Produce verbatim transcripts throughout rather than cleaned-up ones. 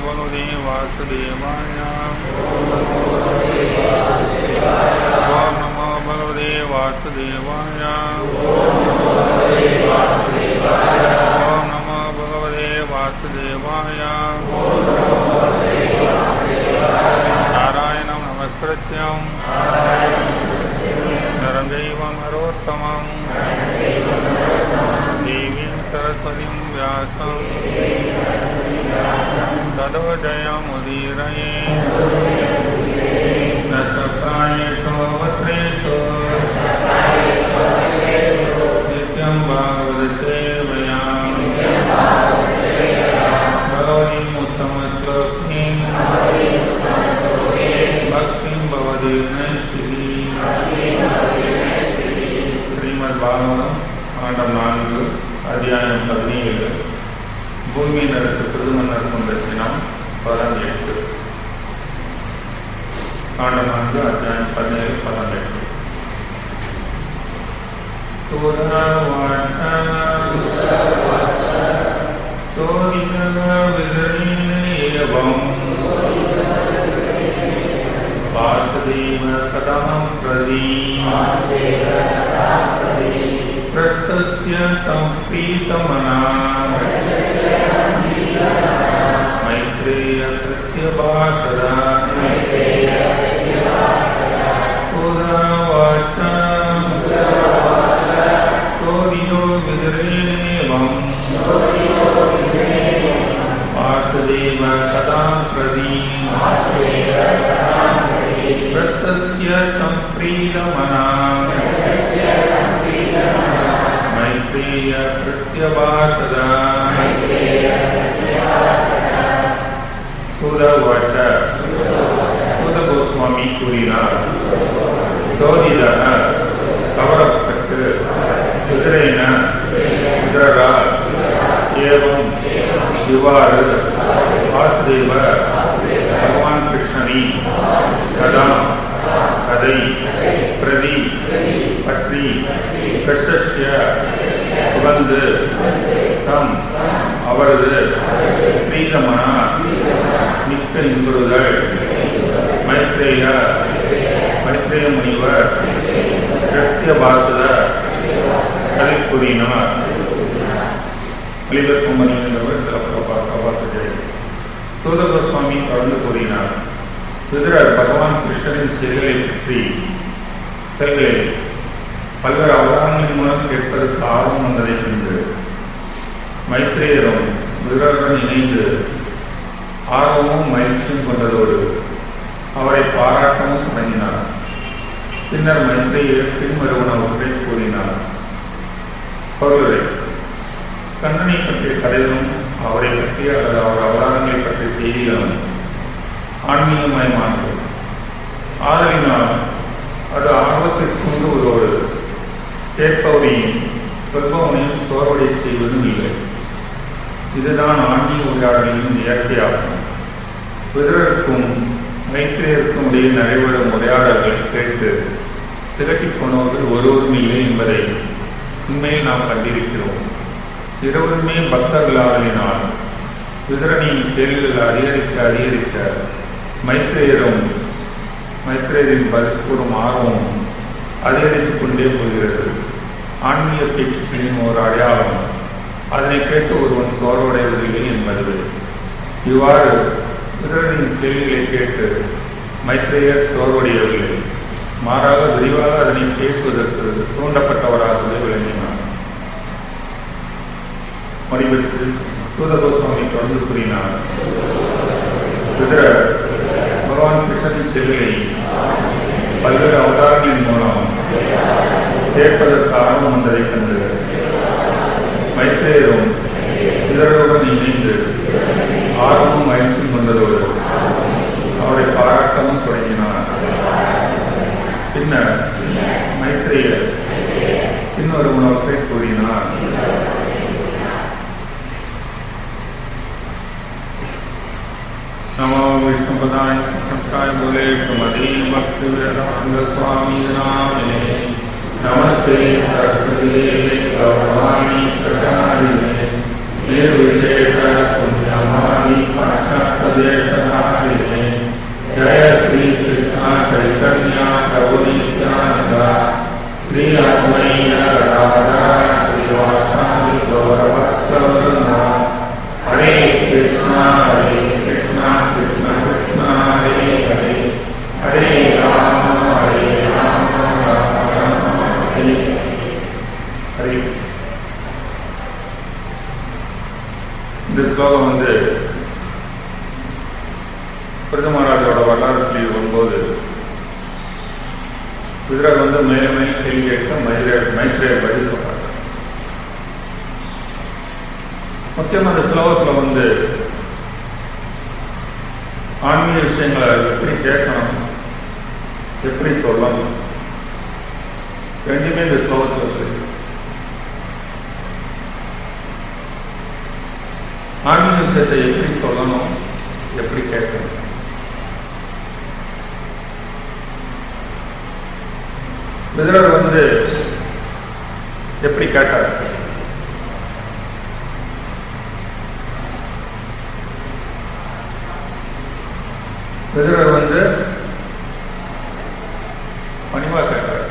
भगवते वासुदेवाय ओम नमो भगवते वासुदेवाय ओम नमो भगवते वासुदेवाय नारायणं नमस्कृत्यं नरं चैव नरोत्तमं देवीं सरस्वतीं व्यासं ततो जयमुदीरये नष्टप्रायेषु वक्त्रेषु नित्यं भागवतसेवया भगवतीम् उत्तमश्लोकीं भक्तिं भवति नैष्टिकी श्रीमद्भागवतम् ஆண்டம் நான்கு அத்தியாயம் பதினேழு பூமியினருக்கு பிரதமர் கொண்ட சினம் பதினெட்டு ஆண்டம் நான்கு அத்தியாயம் பதினேழு பதினெட்டு வாசுதேவ கதாம் பிரதி प्रसस्य तं प्रीतमना मैत्रेय प्रत्यभाषरा सुरावाच चोदिनो विदरेवं वासुदेव कदां प्रति प्रसस्य तं प्रीतमना मैत्रेय प्रत्यभाषदा सूदवाच सूद गोस्वामी கூறினார் சோதிதன கவரப்பட்டு குதிரைன குதிரரால் ஏவம் சிவாறு வாசுதேவ பகவான் கிருஷ்ணனி கதா கதை பிரதி பற்றி கிருஷ்ணஸ்ய புகழ்ந்து தம் அவரது பிரீதமனா மிக்க இன்புறுதல் மைத்ரேய மைத்ரேய முனிவர் பிரத்யபாசத கதை கூறினார். மலிபெருக்கும் மணிவர் சிலப்பரப்பாக சூத கோஸ்வாமி தொடர்ந்து கூறினார். விதுரர் பகவான் கிருஷ்ணரின் செயல்களை பற்றி செயல்களில் பல்வேறு அவதாரங்களின் மூலம் கேட்பதற்கு ஆர்வம் வந்ததை கண்டு மைத்ரேயரும் விதுரருடன் இணைந்து ஆர்வமும் மகிழ்ச்சியும் கொண்டதோடு அவரை பாராட்டமும் தொடங்கினார். பின்னர் மைத்ரேயர் பின்வருவனவற்றை கூறினார். பொருளை கண்ணனை பற்றிய கதைகளும் அவரை பற்றிய அல்லது அவர் அவதாரங்களை பற்றிய செய்திகளும் ஆன்மீகமயமானது. ஆதலினால் அது ஆர்வத்தை தூண்டுவதோடு கேட்பவரையும் சொல்பவனையும் சோர்வடை செய்வதும் இல்லை. இதுதான் ஆன்மீக உரையாடலின் இயற்கையாகும். விதருக்கும் மைத்ரேயருக்கும் இடையே நடைபெறும் உரையாடல்களை கேட்டு திகட்டிக் கொண்டவர்கள் ஒருவரும் இல்லை என்பதை உண்மையில் நாம் கண்டிருக்கிறோம். இருவருமே பக்தர்களாகலினால் விதரனின் கேள்விகள் அதிகரிக்க அதிகரிக்க மைத்ரேயரும் மைத்ரேயரின் பதில் கூறும் ஆர்வமும் அதிகரித்துக் கொண்டே போகிறது. ஆன்மீக பேச்சுக்களின் ஒரு அடையாளம் அதனை கேட்டு ஒருவன் சோர்வடைவதில்லை என்பது. இவ்வாறு விதரனின் கேள்விகளை கேட்டு மைத்ரேயர் சோர்வடையவில்லை, மாறாக விரிவாக அதனை பேசுவதற்கு தூண்டப்பட்டவராகவே விளங்கினார். மணிபெற்று சூத கோஸ்வாமி தொடர்ந்து கூறினார். விதரர் பகவான் கிருஷ்ணரின் செயல்களை பல்வேறு அவதாரங்களின் மூலம் கேட்பதற்கு ஆர்வம் வந்ததை கண்டு மைத்ரேயரும் இதருடன் இணைந்து ஆர்வமும் மகிழ்ச்சியும் கொண்டதோடு அவரை பாராட்டமும் தொடங்கினார். பின்னர் மைத்ரேயர் இன்னொரு உணவத்தை கூறினார். नमो विष्णुपदाय कृष्णसाय बोले श्रीमती भक्ति वेदांत स्वामी नामिने नमस्ते सरस्वती देवी गौरवाणी प्रचारिणे निर्विशेष शून्यवादी पाशात सर्वेशनालिने जय श्री कृष्ण चैतन्य प्रभु नित्यानंद श्री अद्वैत गदाधर श्रीवासादि गौरभक्तवृंद हरे कृष्ण हरे कृष्ण कृष्ण कृष्ण हरे हरे हरे राम हरे राम राम राम हरे हरे. இந்த ஸ்லோகம் வந்து பிரதமராஜோட வரலாறு சொல்லி வரும்போது குஜராத் வந்து மேல மேல கேள்வி கேட்க மைத்ரே மைத்ரேய பதில் சொல்றாங்க. முக்கியமாக அந்த ஸ்லோகத்தில் வந்து ஆன்மீக விஷயங்களை எப்படி கேட்கணும், எப்படி சொல்லணும், ரெண்டுமே இந்த ஸ்லோகத்தில் சொல்லி ஆன்மீக விஷயத்தை எப்படி சொல்லணும், எப்படி கேட்கணும். விதுரர் வந்து எப்படி கேட்டார்? விதுரர் வந்து பணிவா கேட்டார்.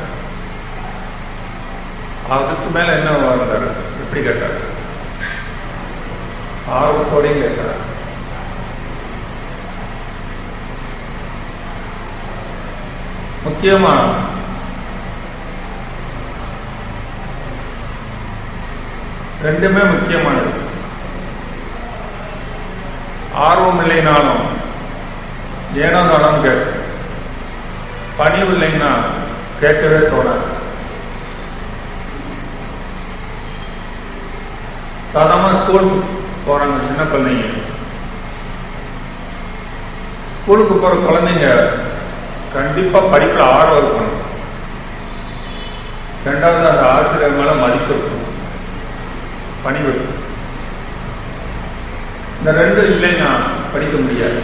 அதுக்கு மேல என்ன வந்தார்? எப்படி கேட்டார்? ஆர்வத்தோடையும் கேட்கிறார். முக்கியமா ரெண்டுமே முக்கியமானது. ஆர்வம் இல்லைனாலும் ஏனோ தானம் கேட்க, பணிவு இல்லைன்னா கேட்கவே தோணாது. சாதாரண ஸ்கூல் போறாங்க சின்ன குழந்தைங்க, ஸ்கூலுக்கு போற குழந்தைங்க கண்டிப்பா படிப்புல ஆர்வம் இருக்கணும். ரெண்டாவது அந்த ஆசிரியர் மேல மதிப்பு இருக்கணும், பணிவு இருக்கும். இந்த ரெண்டும் இல்லைன்னா படிக்க முடியாது.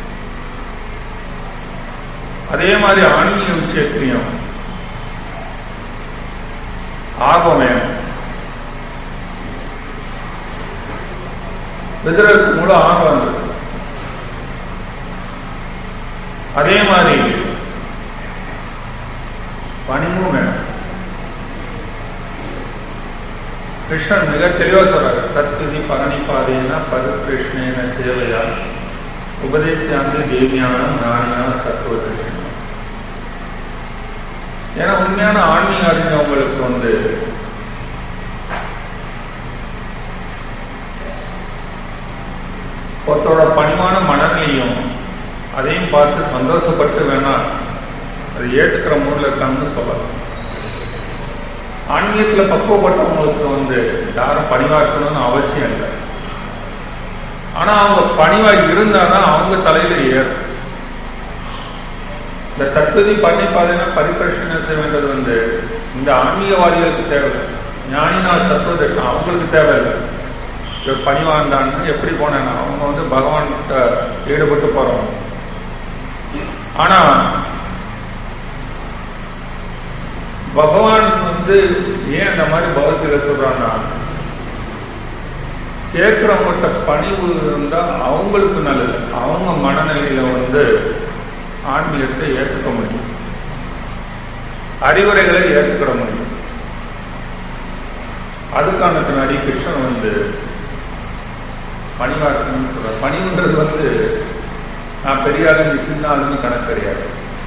அதே மாதிரி ஆன்மீக விஷயத்திலையும் ஆர்வம் வேணும். விதுரருக்கு முழு ஆர்வம் இருந்தது. அதே மாதிரி பணிவும் வேணும். கிருஷ்ணன் மிக தெளிவா சொல்றாரு, தத்விதி பரணிபாதேன பது கிருஷ்ணேன சேவையா உபதேசியாந்து தேவியான ஞானியா தத்துவ கிருஷ்ணன். ஏன்னா உண்மையான ஆன்மீக அறிஞர்களுக்கு வந்து ஒருத்தரோட பணிவான மனநிலையும் அதையும் பார்த்து சந்தோஷப்பட்டு வேணா அது ஏற்றுக்கிற மூடில் இருக்காங்கன்னு சொல்லலாம். ஆன்மீகத்தில் பக்குவப்பட்டவங்களுக்கு வந்து யாரும் பணிவா இருக்கணும்னு அவசியம் இல்லை. ஆனா அவங்க பணிவா இருந்தாதான் அவங்க தலையில ஏறும். இந்த தத்துவதி பண்ணி பார்த்தீங்கன்னா பரிபிரஷனை செய்ய வேண்டியது வந்து இந்த ஆன்மீகவாதிகளுக்கு தேவையில்லை. ஞானினா தத்துவ தர்ஷனம் அவங்களுக்கு தேவையில்லை. பணிவாண்டான்னு எப்படி போனேன்னா அவங்க வந்து பகவான்கிட்ட ஈடுபட்டு போறவங்க. ஆனா பகவான் வந்து ஏன் அந்த மாதிரி பகவத்கீதை சொல்றான்னா, கேட்கிறவங்ககிட்ட பணிவு இருந்தா அவங்களுக்கு நல்லது. அவங்க மனநிலையில வந்து ஆன்மீகத்தை ஏற்றுக்க முடியும், அறிவுரைகளை ஏற்றுக்கிட முடியும். அதுக்கான பின்னாடி கிருஷ்ணன் வந்து பணிவா இருக்கணும்னு சொல்ற. பணிவுன்றது வந்து நான் பெரிய ஆளு நீ சின்ன ஆளுன்னு கணக்கு கிடையாது.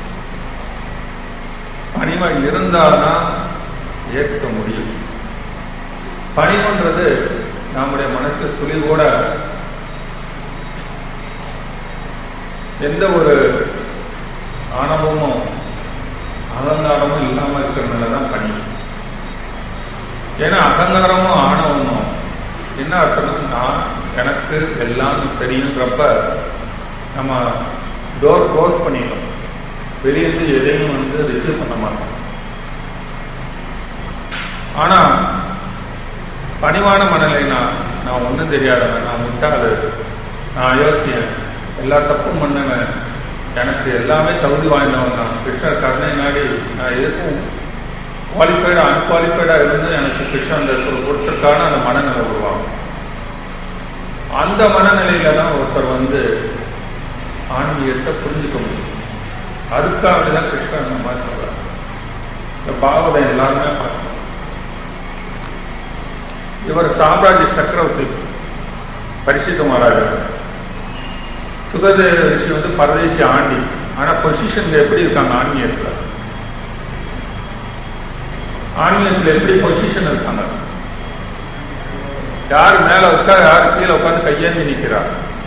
பணிவா இருந்தாதான் ஏற்றுக்க முடியும். பணிவுன்றது நம்முடைய மனசு துளி கூட எந்த ஒரு ஆணவமும் அகங்காரமும் இல்லாம இருக்கிறதுனாலதான் பணிவு. ஏன்னா அகங்காரமும் ஆணவமும் என்ன அர்த்தம்னா, நான் எனக்கு எல்லாம் தெரியுன்றப்ப நம்ம டோர் க்ளோஸ் பண்ணிடணும், வெளியிருந்து எதையும் வந்து ரிசீவ் பண்ண மாட்டோம். ஆனா பணிவான மனநிலைனா நான் ஒன்றும் தெரியாதவன், நான் முட்டாளு, நான் அயோக்கியன், எல்லா தப்பும் பண்ணவன், எனக்கு எல்லாமே தகுதி வாய்ந்தவன் தான், கிருஷ்ணர் கருணை நாடி நான் எதுக்கும் குவாலிஃபைடா அன்குவாலிஃபைடா இருந்து எனக்கு கிருஷ்ணன் கொடுத்துருக்கான அந்த மனநிலை உருவாகும். அந்த மனநிலையில தான் ஒருத்தர் வந்து ஆன்மீகத்தை புரிஞ்சுக்க முடியும். அதுக்காக தான் கிருஷ்ணன் இந்த மாதிரி சொல்றாரு. இந்த பாகவதம் எல்லாருமே பார்க்கணும். இவர் சாம்ராஜ்ய சக்கரவர்த்தி பரிசுத்த மகாராஜா. சுகதேவ ரிஷி வந்து பரதேசி ஆண்டி. ஆனா பொசிஷன் எப்படி இருக்காங்க ஆன்மீகத்துல? ஆன்மீகத்துல எப்படி பொசிஷன் இருக்காங்க? யார் மேல உட்கார, யார் கீழே உட்காந்து கையேந்தி நிற்கிறார்.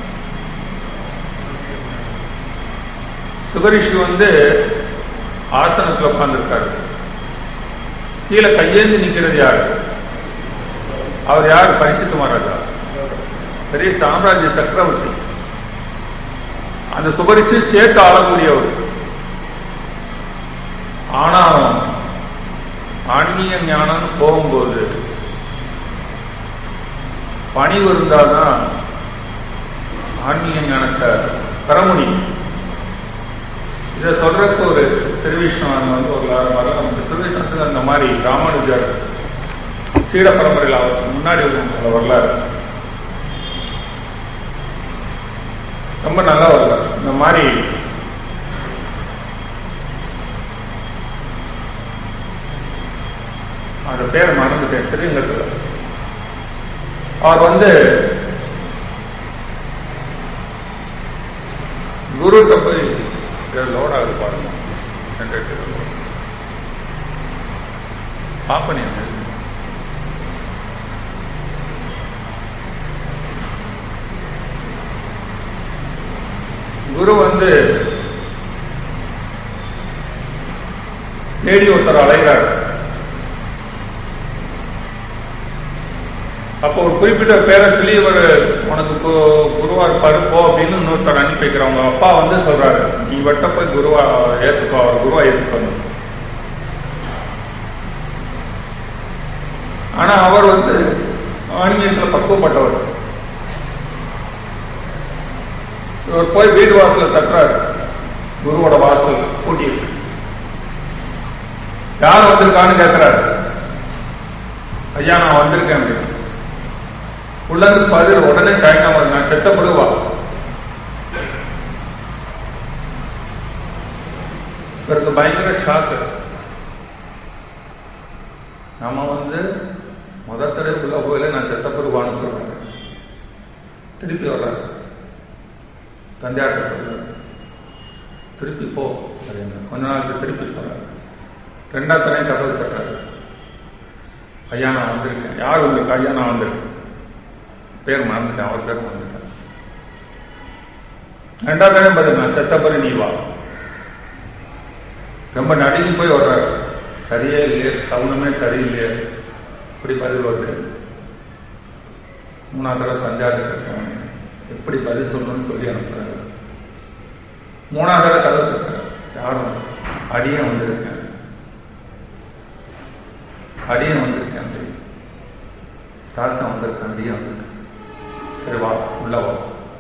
சுகரிஷி வந்து ஆசனத்தில் உட்கார்ந்து இருக்காரு. கீழே கையேந்தி நிற்கிறது யாரு? அவர் யார்? பரிசுத்த மகாராஜா, பெரிய சாம்ராஜ்ய சக்கரவர்த்தி. அந்த சுகரிஷி சேர்த்து ஆளக்கூடியவர். ஆனாலும் ஆன்மீக ஞானம் போகும்போது பணிவு இருந்தால்தான் ஆன்மீக ஞானத்தை பெற முடியும். இதை சொல்றதுக்கு ஒரு ஸ்ரீவிஷ்ணவன் வந்து ஒரு வரலாறு நமக்கு ஸ்ரீவிஷ்ணத்துக்கு அந்த மாதிரி ராமானுஜர் சீட பரம்பரையில் அவருக்கு முன்னாடி ஒரு வரலாறு ரொம்ப நல்லா வரலாறு. இந்த மாதிரி அந்த பேர் மறந்துட்டேன். ஸ்ரீரங்கத்தில் அவர் வந்து குருட்ட போய் லோட் ஆகுது பாருங்க, பாப்பனி குரு வந்து தேடி ஒருத்தர் அலைகிறார். அப்போ ஒரு குறிப்பிட்ட பேரை சொல்லி இவர் உனக்கு குருவா இருப்பாரு போ அப்படின்னு இன்னொருத்தர் அனுப்பி வைக்கிறவங்க. அப்பா வந்து சொல்றாரு, நீ வட்ட போய் குருவா ஏத்துக்கோ, அவர் குருவா ஏத்துக்கணும். ஆனா அவர் வந்து ஆன்மீகத்தில் பக்குவப்பட்டவர். இவர் போய் வீடு வாசல தட்டுறாரு. குருவோட வாசல் பூட்டி யார் வந்திருக்கான்னு கேட்கிறாரு. ஐயா நான் வந்திருக்கேன் அப்படின்னு. உள்ளது பதில் உடனே தயங்காம, நான் செத்த பிறகுவா. இவருக்கு பயங்கர ஷாக்கு. நம்ம வந்து முதல் தடவை உள்ள போயில நான் செத்த பிறகுவான்னு சொல்றாங்க. திருப்பி வர்றாரு, தந்தையாட்ட சொல்றாரு, திருப்பி போ அப்படின்னு. கொஞ்ச நாளுக்கு திருப்பி போறாரு. ரெண்டாவது தடவை கதவு தட்டுறாரு. ஐயா நான் வந்திருக்கேன். யார் வந்திருக்கா? ஐயா நான் வந்திருக்கேன். பேர் மறந்துட்டேன், அவர் பேர் மறந்துட்டேன். ரெண்டாவது தடவை பதில், நான் செத்தப்பறி நீ வா. ரொம்ப நடுங்கி போய் வர்றாரு. சரியே இல்லையே, சவுனமே சரியில்லையே, இப்படி பதில் வருது. மூணாவது தடவை தஞ்சாவூர் கட்டேன், எப்படி பதில் சொல்லணும்னு சொல்லி அனுப்புறாரு. மூணாவது தடவை கதவை தட்டுறாரு. யாரும்? அடியே வந்திருக்கேன், அடியே வந்திருக்கேன், தாசம் வந்திருக்கேன், அடியே வந்திருக்கேன். சரி வா, உள்ள வா.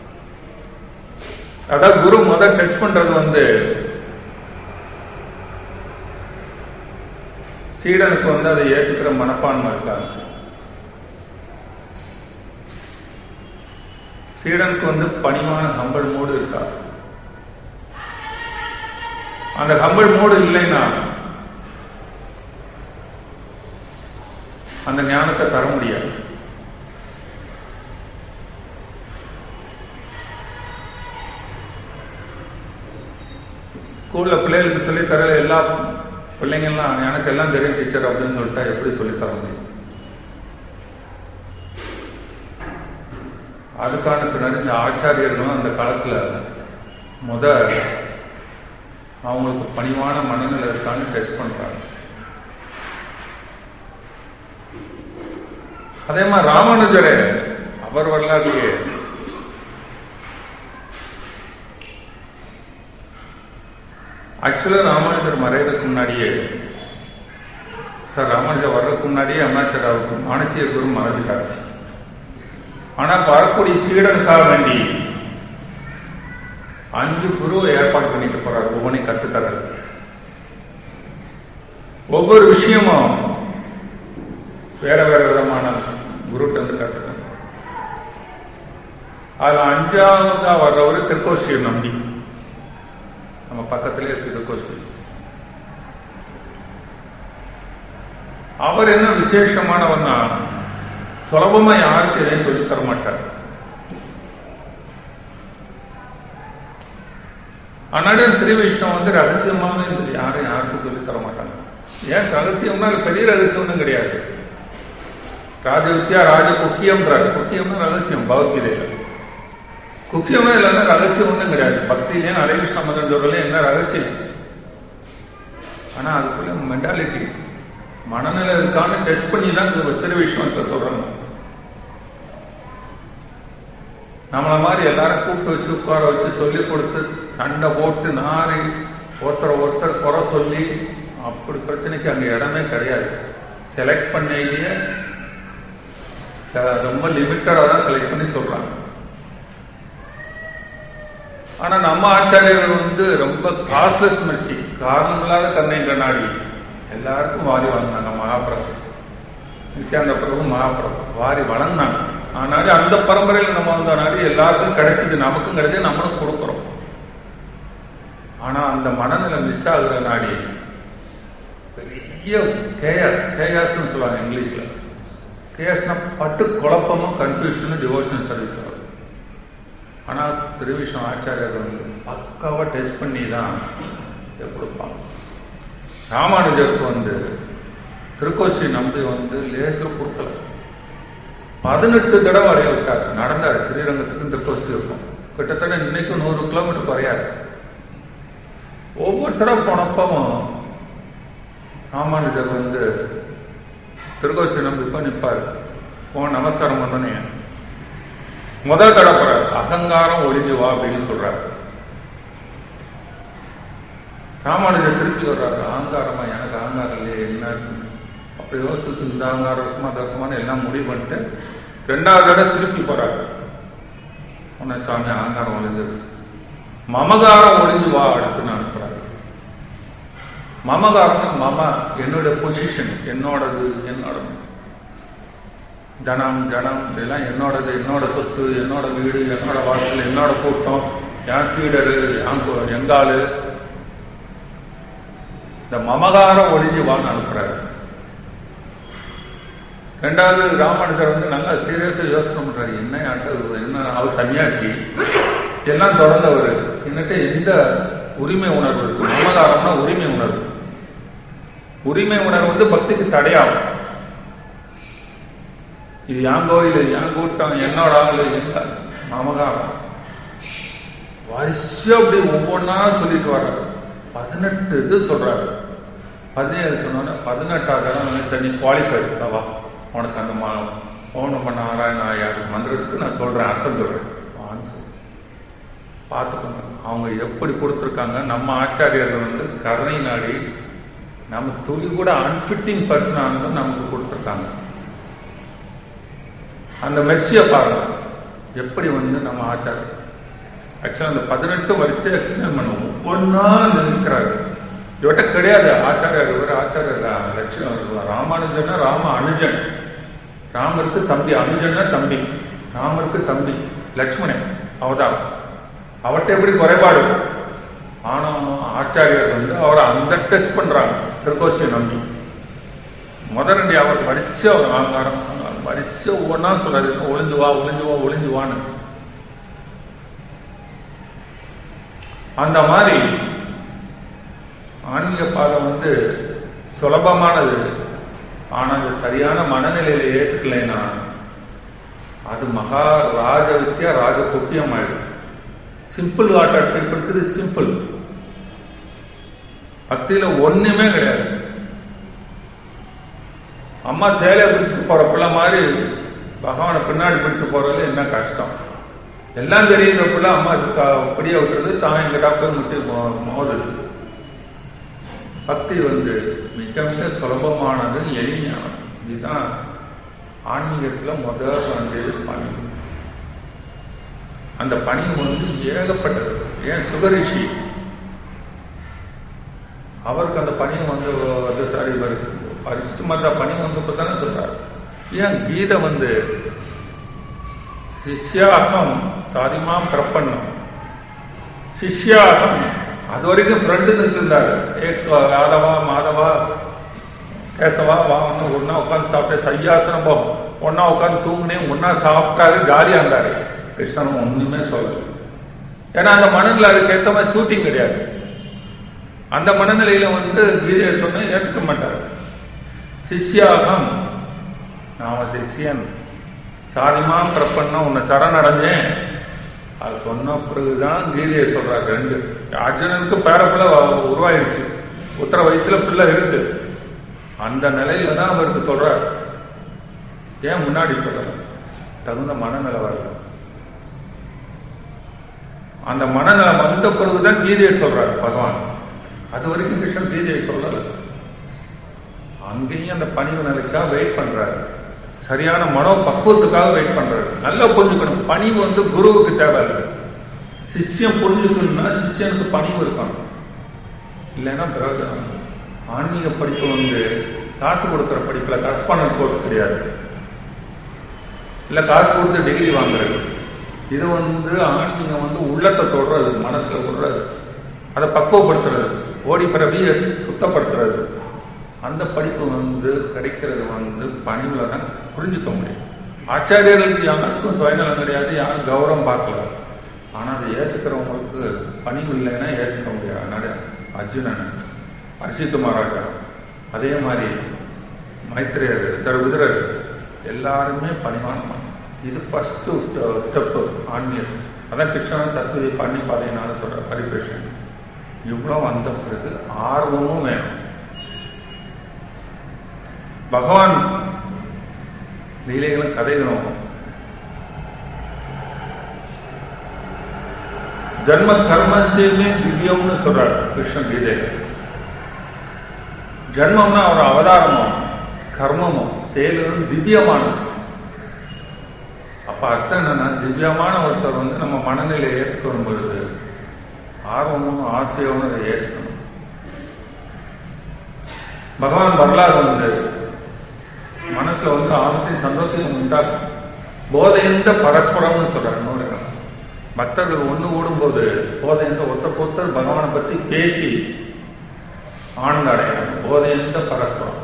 அதான் குரு முதல் டெஸ்ட் பண்றது வந்து சீடனுக்கு வந்து அதை ஏத்துக்கிற மனப்பான்மை இருக்காங்க. சீடனுக்கு வந்து பணிவான ஹம்பல் மூடு இருக்கா? அந்த ஹம்பல் மூடு இல்லைன்னா அந்த ஞானத்தை தர முடியாது. ஸ்கூல்ல பிள்ளைகளுக்கு சொல்லித்தர எல்லா பிள்ளைங்கள்லாம் எனக்கு எல்லாம் தெரியும் டீச்சர் அப்படின்னு சொல்லிட்டா எப்படி சொல்லித்தர முடியும்? அதுக்கான பின்னாடி இந்த ஆச்சாரியர்களும் அந்த காலத்துல முத அவங்களுக்கு பணிவான மனநிலை இருக்கான்னு டெஸ்ட் பண்றாங்க. அதே மாதிரி ராமானுஜரே அவர் வரலாறுலயே ஆக்சுவலா ராமானுஜர் மறையறதுக்கு முன்னாடியே சார் ராமானுஜர் வர்றதுக்கு முன்னாடியே அருணாச்சல அவருக்கு மானசீக குரு மறைஞ்சிட்டாரு. ஆனா வரக்கூடிய சீடனுக்காக வேண்டி அஞ்சு குரு ஏற்பாடு பண்ணிட்டு போறாரு. ஒவ்வொன்றையும் கத்துத்தராரு. ஒவ்வொரு விஷயமும் வேற வேற விதமான குருட்ட வந்து கத்துக்கணும். அதுல அஞ்சாவதா வர்றவர் திருக்கோஷ்டியை நம்பி, நம்ம பக்கத்திலே இருக்கு திருக்கோஷ்டி. அவர் என்ன விசேஷமானவர்னா சுலபமா யாருக்கு எதையும் சொல்லி தர மாட்டார். ஆனாலும் ஸ்ரீ வைஷ்ணவம் வந்து ரகசியமாவே யாரும் யாருக்கும் சொல்லி தர மாட்டாங்க. ஏன் ரகசியம்னா பெரிய ரகசியம்னு கிடையாது. ராஜ வித்யா ராஜ குக்கியம்ன்றார். குக்கியம்னா ரகசியம் பகவத்கீதையில. குக்கியம்னா இல்லைன்னா ரகசியம் ஒன்றும் கிடையாது. பக்தியிலையும் ஹரே கிருஷ்ண மந்திரத்துலையும் என்ன ரகசியம்? ஆனா அதுக்குள்ள மென்டாலிட்டி மனநிலை இருக்கான்னு டெஸ்ட் பண்ணி தான் ஸ்ரீ வைஷ்ணவத்துல சொல்றாங்க. நம்மளை மாதிரி எல்லாரும் கூப்பிட்டு வச்சு உட்கார வச்சு சொல்லி கொடுத்து சண்டை போட்டு நாரி ஒருத்தர் ஒருத்தர் குறை சொல்லி அப்படி பிரச்சனைக்கு அங்கே இடமே கிடையாது. செலக்ட் பண்ணையிலேயே ரொம்ப லிமிட்டடாக தான் செலக்ட் பண்ணி சொல்றாங்க. ஆனா நம்ம ஆச்சாரியர்கள் வந்து ரொம்ப காஸ்ட்லெஸ் மெர்சி, காரணம் இல்லாத கருணை கண்ணாடி எல்லாருக்கும் வாரி வாங்கினாங்க. மகாபிரபு நித்யானந்த பிரபு மகாபிரபு வாரி வழங்கினாங்க. ஆனாலும் அந்த பரம்பரையில் நம்ம வந்தனாடி எல்லாருக்கும் கிடைச்சது, நமக்கும் கிடைச்சது, நம்மளும் கொடுக்குறோம். ஆனா அந்த மனநிலை மிஸ் ஆகுற நாடி பெரிய கேயாஸ் கேயாஸ்ன்னு சொல்லுவாங்க இங்கிலீஷ்ல. கேயாஸ்னா பட்டு குழப்பமும் கன்ஃபியூஷனும் டிவோஷனல் சர்வீஸ் வரும். ஆனா ஸ்ரீ வைஷ்ணவ ஆச்சாரியர்கள் வந்து பக்காவா டெஸ்ட் பண்ணி தான் கொடுப்பாங்க. ராமானுஜருக்கு வந்து திருக்கோஷ்டி நம்பி வந்து லேசில் கொடுக்கல, பதினெட்டு தடவை அடைய விட்டார். நடந்தார் ஸ்ரீரங்கத்துக்கும் திருக்கோஷ்டி இருக்கும். கிட்டத்தட்ட இன்னைக்கும் நூறு கிலோமீட்டர் குறையாது. ஒவ்வொரு தடவை போனப்பவும் ராமானுஜர் வந்து திருக்கோஷ்டி நம்பி போய் நிற்பார். போன நமஸ்காரம் பண்ணனே முதல் தடவை போறார். அகங்காரம் ஒளிஞ்சு வா அப்படின்னு சொல்றாரு. ராமானுஜர் திருப்பி வர்றாரு. அகங்காரமா? எனக்கு அகங்காரம் இல்லையே, என்ன இருக்கு? அப்படி யோசிச்சு இந்த அகங்காரம் இருக்குமா அது இருக்குமான்னு எல்லாம் முடிவு பண்ணிட்டு ரெண்டாவது தடவை திருப்பி போறாரு. உன்னை சாமி அகங்காரம் ஒளிஞ்சிருச்சு, மமகாரம் ஒளிஞ்சு வா அடுத்து அனுப்புறாரு. மமகாரம்னா மம என்னோட பொசிஷன், என்னோடது, என்னோடது ஜனம் ஜனம் இதெல்லாம் என்னோடது, என்னோட சொத்து, என்னோட வீடு, என்னோட வாசல், என்னோட கூட்டம், என் சீடரு, எங்காலு, இந்த மமகாரம் ஒளிஞ்சு வான்னு அனுப்புறாரு. ரெண்டாவது ராமானுஜர் வந்து நல்லா சீரியஸா யோசனை பண்றாரு. என்ன என்ன அவர் சன்னியாசி எல்லாம் தொடர்ந்தவர், என்னட்டு எந்த உரிமை உணர்வு இருக்கு? மமகாரம்னா உரிமை உணர்வு. உரிமை உணர்வு வந்து பக்திக்கு தடையாகும். இது என் கோயில், என் கூட்டம், என்னோட ஆளு, எங்க மமகாரம் வரிசையா அப்படி ஒவ்வொன்னா சொல்லிட்டு வர்றாரு. பதினெட்டு இது சொல்றாரு. பதினேழு சொன்னோன்னா பதினெட்டாவது சரி குவாலிஃபைடு வா, உனக்கு அந்த ஓம் நம நாராயண மந்திரத்துக்கு நான் சொல்றேன், அர்த்தம் சொல்றேன் பார்த்துக்கோங்க. அவங்க எப்படி கொடுத்துருக்காங்க. நம்ம ஆச்சாரியர்கள் வந்து கருணை நாடி நம்ம துளி கூட அன்ஃபிட்டிங் பர்சனாக நமக்கு கொடுத்துருக்காங்க. அந்த மெர்சியை பாருங்க எப்படி வந்து நம்ம ஆச்சாரியர் ஆக்சுவலா அந்த பதினெட்டு வருஷம் எக்ஸ்பிளைன் பண்ணுவோம். ஒவ்வொன்னா நிற்கிறாரு. இவட்ட கிடையாது ஆச்சாரியர். இவர் ஆச்சாரியர் லட்சுமணன். ராமானுஜன்னா ராம அனுஜன், ராமருக்கு தம்பி. அனுஜன்னா தம்பி, ராமருக்கு தம்பி. லட்சுமணன் அவதான். அவர்கிட்ட எப்படி குறைபாடு? ஆனா ஆச்சாரியர் வந்து அவரை அந்த டெஸ்ட் பண்றாங்க திருக்கோஷ்டியை நம்பி. முதலண்டி அவர் வரிசை ஆங்காரம் வரிசை ஒவ்வொன்னா சொல்றாரு. ஒளிஞ்சு வா ஒளிஞ்சு வா ஒளிஞ்சு வான்னு. அந்த மாதிரி ஆன்மீக பாதம் வந்து சுலபமானது. ஆனா அது சரியான மனநிலையில ஏற்றுக்கலைன்னா அது மகா ராஜ வித்யா ராஜ குக்கியம் ஆயிடும். சிம்பிள் வாட்டர் பீப்புளுக்கு இது சிம்பிள். பக்தியில ஒண்ணுமே கிடையாது. அம்மா சேலையை பிடிச்சிட்டு போற பிள்ளை மாதிரி பகவானை பின்னாடி பிடிச்சு போறதுல என்ன கஷ்டம்? எல்லாம் தெரியுற பிள்ளை அம்மா அப்படியே விட்டுறது, தான் எங்க டாக்டர் முட்டி மோதுது. பக்தி வந்து மிக மிக சுலபமானது, எளிமையானது. இதுதான் ஆன்மீகத்துல முதல் வேண்டியது பணி. அந்த பணி வந்து ஏகப்பட்டது. ஏன் சுகரிஷி அவருக்கு அந்த பணி வந்து வந்து சாரி பரிசுத்த மத பணி வந்து தானே சொல்றாரு. ஏன் கீதை வந்து சிஷ்யாகம் சாதிமாம் பிரப்பன்னம். சிஷ்யாகம் அது வரைக்கும் ஃப்ரெண்டு நின்று இருந்தாரு. ஏக் யாதவா மாதவா கேசவா வா ஒன்று ஒன்னா உட்காந்து சாப்பிட்டேன், சையாசனம் போகும், ஒன்னா உட்காந்து தூங்குனேன், ஒன்னா சாப்பிட்டாரு, ஜாலியா இருந்தாரு. கிருஷ்ணன் ஒண்ணுமே சொல்லல. ஏன்னா அந்த மனநிலை அதுக்கு ஏற்ற மாதிரி ஷூட்டிங் கிடையாது. அந்த மனநிலையில வந்து கீதையை சொன்ன ஏற்றுக்க மாட்டார். சிஷ்யாகம் நான் சிஷ்யன், சாதிமாம் பிரப்பன்னா உன்னை சரணடைஞ்சேன். அது சொன்ன பிறகுதான் கீதையை சொல்றாரு. ரெண்டு அர்ஜுனனுக்கு பேரப்பிள்ளை உருவாயிடுச்சு, உத்தர வயிற்றுல பிள்ளை இருக்கு. அந்த நிலையில தான் அவருக்கு சொல்றார். ஏன் முன்னாடி சொல்றாரு? தகுந்த மனநிலை வரல. அந்த மனநிலை வந்த பிறகுதான் கீதையை சொல்றாரு பகவான். அது வரைக்கும் கிருஷ்ணன் கீதையை சொல்லல. அங்கேயும் அந்த பணிவு நிலைக்காக வெயிட் பண்றாரு, சரியான மனோ பக்குவத்துக்காக வெயிட் பண்றாரு. நல்லா புரிஞ்சுக்கணும், பணிவு வந்து குருவுக்கு தேவையில்லை. சிஷ்யம் புரிஞ்சுக்கணும்னா சிஷ்யனுக்கு பணிவு இருக்கணும், இல்லைன்னா பிரயோஜனம். ஆன்மீக படிப்பு வந்து காசு கொடுக்குற படிப்புல கரஸ்பாண்டன்ட் கோர்ஸ் கிடையாது, இல்ல காசு கொடுத்து டிகிரி வாங்குறது. இது வந்து ஆன்மீகம் வந்து உள்ளத்தை தொடுறது, மனசுல விடுறது, அதை பக்குவப்படுத்துறது, ஓடி பிறவியை சுத்தப்படுத்துறது. அந்த படிப்பு வந்து கிடைக்கிறது வந்து பணிவுல தான் புரிஞ்சுக்க முடியும். ஆச்சாரியர்களுக்கு யாருக்கும் சுயநலம் கிடையாது, யாரும் கௌரவம் பார்க்கல. ஆனா அதை ஏத்துக்கிறவங்களுக்கு பணிவு இல்லைன்னா ஏத்துக்க முடியாது. அர்ஜுனன், அரிசித்து மகாராஜா, அதே மாதிரி மைத்ரேயர், சார் விதுரர், எல்லாருமே பணிவான. இது ஃபர்ஸ்ட் ஸ்டெப் ஆன்மீகம். அதான் கிருஷ்ணன் தத்துவத்தை பண்ணி பாதையினால சொல்ற பரிகிருஷ்ணன். இவ்வளவு வந்த பிறகு ஆர்வமும் வேணும். பகவான் லீலைகளும் கதைகளும் ஜன்ம கர்மசேமே திவ்யம்னு சொல்றாரு கிருஷ்ணன் கீதையில. ஜன்மம்னா ஒரு அவதாரமும் கர்மமும் செயலும் திவ்யமானது. அப்ப அர்த்தம் என்னன்னா, திவ்யமான ஒருத்தர் வந்து நம்ம மனநிலையை ஏற்றுக்கணும் பொழுது ஆர்வமும் ஆசையோடு அதை ஏற்றுக்கணும். பகவான் வரலாறு வந்து மனசுல வந்து ஆபத்தையும் சந்தோஷத்தையும் உண்டாக்கும். போதையந்த பரஸ்பரம்னு சொல்றாரு நூறு இடம். பக்தர்கள் ஒண்ணு கூடும்போது போதையந்த ஒருத்தர் ஒருத்தர் பகவானை பத்தி பேசி ஆனந்த அடையணும். போதையந்த பரஸ்பரம்.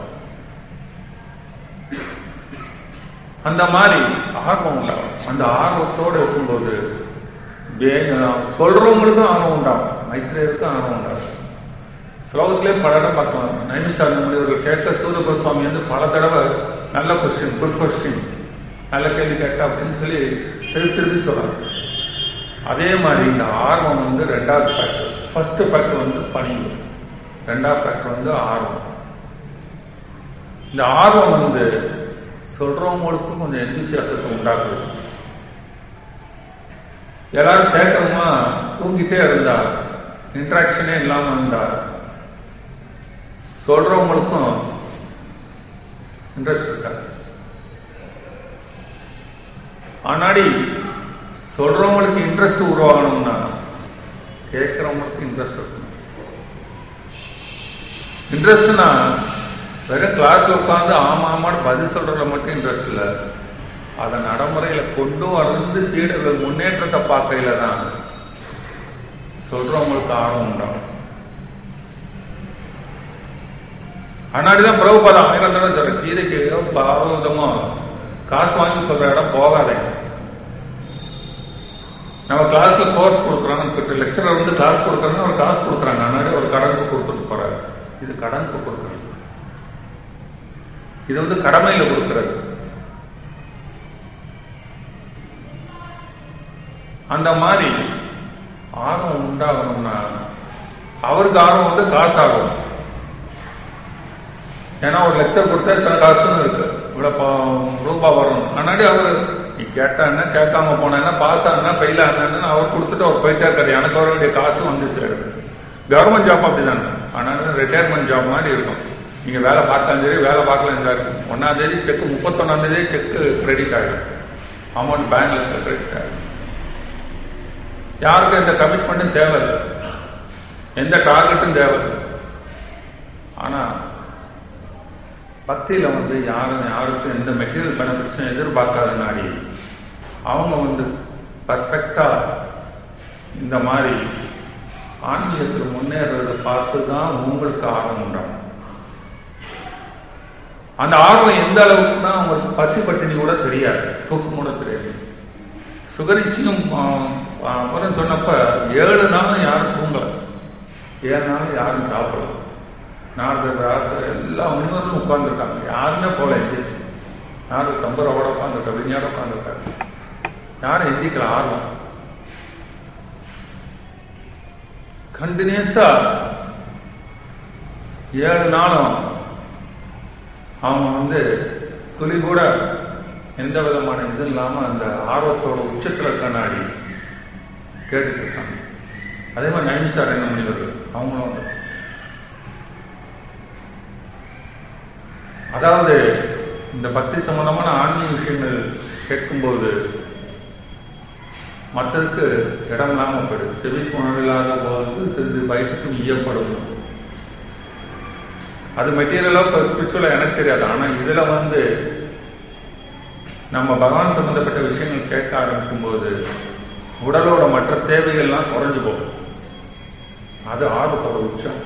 அந்த மாதிரி ஆர்வம் உண்டாகும். அந்த ஆர்வத்தோடு இருக்கும்போது சொல்றவங்களுக்கும் ஆர்வம் உண்டாகும், மைத்ரேயருக்கும் ஆர்வம் உண்டாகும். ஸ்லோகத்திலே பல இடம் பார்க்கலாம். நைமிஷாரண்ய முனிவர்கள் கேட்க சூரிய கோஸ்வாமி வந்து பல தடவை நல்ல கொஸ்டின், குட் கொஸ்டின், நல்ல கேள்வி கேட்ட அப்படின்னு சொல்லி திருப்பி திருப்பி சொல்றாங்க. அதே மாதிரி இந்த ஆர்வம் வந்து ரெண்டாவது ஃபேக்டர். ஃபர்ஸ்ட் ஃபேக்டர் வந்து பணிவு, ரெண்டாவது ஃபேக்டர் வந்து ஆர்வம். இந்த ஆர்வம் வந்து சொல்றவங்களுக்கும் கொஞ்சம் எந்தூசியாசத்தை உண்டாக்குது. எல்லாரும் கேட்கணுமா, தூங்கிட்டே இருந்தா, இன்ட்ராக்ஷனே இல்லாம இருந்தா சொல்றவங்களுக்கும் இன்ட்ரெஸ்ட் இருக்காது. ஆனாடி சொல்றவங்களுக்கு இன்ட்ரெஸ்ட் உருவாகணும்னா கேட்கிறவங்களுக்கு இன்ட்ரெஸ்ட் இருக்கணும். இன்ட்ரெஸ்ட்னா வெறும் கிளாஸ்ல உட்காந்து ஆமா ஆமான்னு பதில் சொல்றதுல மட்டும் இன்ட்ரெஸ்ட் இல்லை, அதை நடைமுறையில கொண்டு வந்து சீடர்கள் முன்னேற்றத்தை பார்க்கையில தான் சொல்றவங்களுக்கு ஆர்வம் உண்டாகும். அன்னாடிதான் பிரபுபாதம் ஆயிரம் தடவை சொல்ற, கீதைக்கு பாரதமா காசு வாங்கி சொல்ற இடம் போகாதீங்க. நம்ம கிளாஸ்ல கோர்ஸ் கொடுக்குறோம், லெக்சரர் வந்து கிளாஸ் கொடுக்குறோம்னா ஒரு காசு கொடுக்குறாங்க, அன்னாடி ஒரு கடனுக்கு கொடுத்துட்டு போறாரு. இது கடனுக்கு கொடுக்குறது, இது வந்து கடமையில கொடுக்கிறது. அந்த மாதிரி ஆர்வம் உண்டாகணும்னா அவருக்கு ஆர்வம் வந்து காசு ஆகும். ஏன்னா ஒரு லெக்சர் கொடுத்தா இத்தனை காசுன்னு இருக்கு, இவ்வளவு ரூபா வரும். முன்னாடி அவரு நீ கேட்டா என்ன, கேட்காம போனா பாஸ் ஆனா ஃபெயில் ஆனா அவர் கொடுத்துட்டு அவர் போயிட்டே இருக்காரு. எனக்கு வர வேண்டிய காசு வந்து சேருது. கவர்மெண்ட் ஜாப் அப்படிதானே, ஆனால் ரிட்டையர்மெண்ட் ஜாப் மாதிரி இருக்கும். நீங்க வேலை பார்த்தாலும் சரி, வேலை பார்க்கலாம் சரி, ஒன்னாம் தேதி செக், முப்பத்தொன்னாம் தேதி செக் கிரெடிட் ஆகிடும், அமௌண்ட் பேங்க்ல கிரெடிட் ஆகிடும். யாருக்கும் எந்த கமிட்மெண்ட்டும் தேவையில்லை, எந்த டார்கெட்டும் தேவையில்லை. ஆனா பக்தியில வந்து யாரும் யாருக்கும் எந்த மெட்டீரியல் பெனிஃபிட்ஸும் எதிர்பார்க்காத நாடி அவங்க வந்து பர்ஃபெக்டா இந்த மாதிரி ஆன்மீகத்தில் முன்னேறதை பார்த்து தான் உங்களுக்கு ஆர்வம் உண்டாகும். அந்த ஆர்வம் எந்த அளவுக்குன்னா உங்களுக்கு பசி பட்டினி கூட தெரியாது, தூக்கம் கூட தெரியாது. சுகரிசியும் அப்புறம் சொன்னப்ப ஏழு நாளும் யாரும் தூங்கல, ஏழு நாளும் யாரும் சாப்பிடல. நாரதர் ராசர் எல்லா முனிவர்களும் உட்கார்ந்துருக்காங்க, யாருமே போல எந்திரிச்சு. நாரதர் தம்பரோட உட்காந்துருக்காரு, விஞ்ஞான உட்காந்துருக்காரு, யாரும் எந்திரிக்கல. ஆர்வம் கண்டினியூஸா ஏழு நாளும் அவங்க வந்து துளி கூட எந்த விதமான இது இல்லாம அந்த ஆர்வத்தோட உச்சத்துல கண்ணாடி கேட்டுட்டு இருக்காங்க. அதே மாதிரி நைமிசாரண்ய முனிவர்கள் அவங்களும் வந்து, அதாவது இந்த பக்தி சம்பந்தமான ஆன்மீக விஷயங்கள் கேட்கும்போது மற்றதுக்கு இடம் இல்லாமல் போயிடுது. செவிக்கு உணவில்லாத போது சிறிது வயிற்றுக்கும் ஈயப்படும். அது மெட்டீரியலோ ஸ்பிரிச்சுவலோ எனக்கு தெரியாது. ஆனால் இதுல வந்து நம்ம பகவான் சம்பந்தப்பட்ட விஷயங்கள் கேட்க ஆரம்பிக்கும் போது உடலோட மற்ற தேவைகள்லாம் குறைஞ்சு போகும். அது ஆர்வத்தோட உச்சம்.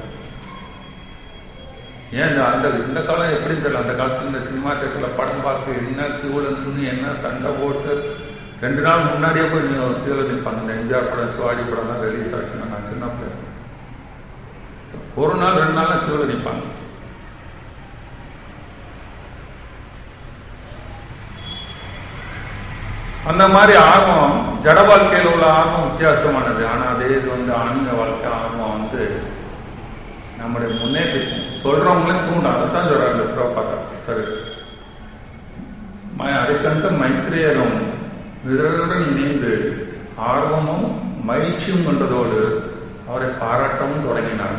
ஏன் இந்த அந்த இந்த காலம் எப்படி தெரியல, அந்த காலத்துல இந்த சினிமா தேட்டர்ல படம் பார்க்க என்ன கியூல நின்று என்ன சண்டை போட்டு ரெண்டு நாள் முன்னாடியே போய் நீங்க கியூல நிற்பாங்க. இந்த எம்ஜிஆர் படம் சிவாஜி படம்லாம் ரிலீஸ் ஆச்சுன்னா நான் சின்ன பிள்ளை ஒரு நாள் ரெண்டு நாள் கியூல நிற்பாங்க. அந்த மாதிரி ஆர்வம் ஜட வாழ்க்கையில் உள்ள ஆர்வம் வித்தியாசமானது. ஆனா அதே இது வந்து ஆன்மீக வாழ்க்கை ஆர்வம் வந்து நம்முடைய முன்னேற்றம் சொல்றவங்களே தூண்டும். அதைத்தான் சொல்றாங்க பார்த்தா. சரி, அதுக்கண்டு மைத்ரேயரும் இதனுடன் இணைந்து ஆர்வமும் மகிழ்ச்சியும் கொண்டதோடு அவரை பாராட்டவும் தொடங்கினார்.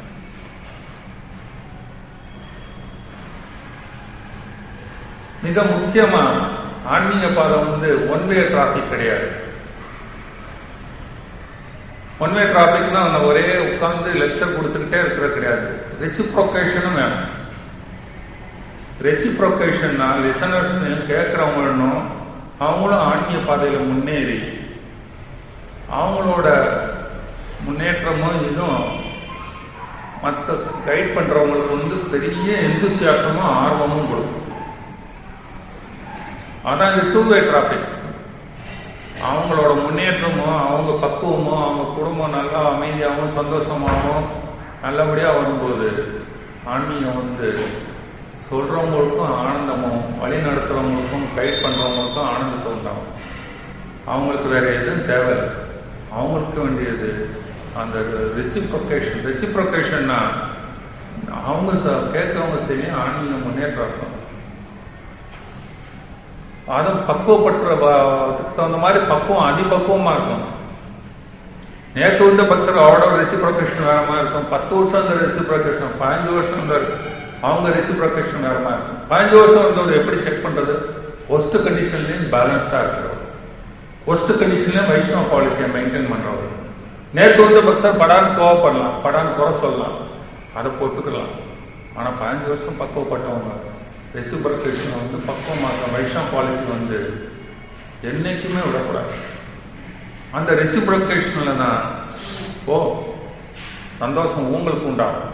மிக முக்கியமா ஆன்மீக பாதம் வந்து ஒன்வே டிராபிக் கிடையாது. ஒன்வே டிராபிக்னா அந்த ஒரே உட்கார்ந்து லெக்சர் கொடுத்துக்கிட்டே இருக்கிற கிடையாது. ரெசிப்ரோகேஷனும் வேணும். ரெசிப்ரோகேஷன்னா லிசனர்ஸ் கேட்கிறவங்களும் அவங்களும் ஆன்மீக பாதையில முன்னேறி அவங்களோட முன்னேற்றமும் இதுவும் மற்ற கைட் பண்றவங்களுக்கு வந்து பெரிய எந்தூசியாசமும் ஆர்வமும் கொடுக்கும். அதான் இது டூ வே டிராபிக். அவங்களோட முன்னேற்றமும் அவங்க பக்குவமும் அவங்க குடும்பம் நல்லா அமைதியாகவும் சந்தோஷமாகவும் நல்லபடியா வரும்போது ஆன்மீகம் வந்து சொல்றவங்களுக்கும் ஆனந்தமும் வழி நடத்துறவங்களுக்கும் கைட் பண்றவங்களுக்கும் ஆனந்தத்தை உண்டாகும். அவங்களுக்கு வேற எதுவும் தேவையில்லை. அவங்களுக்கு வேண்டியது அந்த ரெசிப்ரோகேஷன். ரெசிப்ரோகேஷன்னா அவங்க கேட்கறவங்க சரி ஆன்மீக முன்னேற்றம் இருக்கும். அதுவும் பக்குவப்பட்ட தகுந்த மாதிரி பக்குவம் அதிபக்குவமா இருக்கும். நேற்று வந்த பக்தர் அவரோட ரெசிப்ரோகேஷன் வேற மாதிரி இருக்கும். பத்து வருஷம் அந்த ரெசிப்ரோகேஷன், பதினஞ்சு வருஷம் இந்த அவங்க ரெசிப்ரோகேஷன் வேற மாதிரி இருக்கும். பதினஞ்சு வருஷம் வந்தவர் எப்படி செக் பண்றது? ஒஸ்ட் கண்டிஷன்லயும் பேலன்ஸ்டா இருக்கிறவர், ஒஸ்ட் கண்டிஷன்லயும் வைஷ்ணவ குவாலிட்டியை மெயின்டைன் பண்றவர். நேற்று வந்த பக்தர் படான்னு கோவப்படலாம், படான்னு குறை சொல்லலாம், அதை பொறுத்துக்கலாம். ஆனா பதினஞ்சு வருஷம் பக்குவப்பட்டவங்க ரெசிப்ரோகேஷன் வந்து பக்குவமாக வைஷ்ணவ குவாலிட்டி வந்து என்னைக்குமே விடக்கூடாது. அந்த ரெசிப்ரோகேஷன்ல தான் ஓ சந்தோஷம் உங்களுக்கு உண்டாகும்.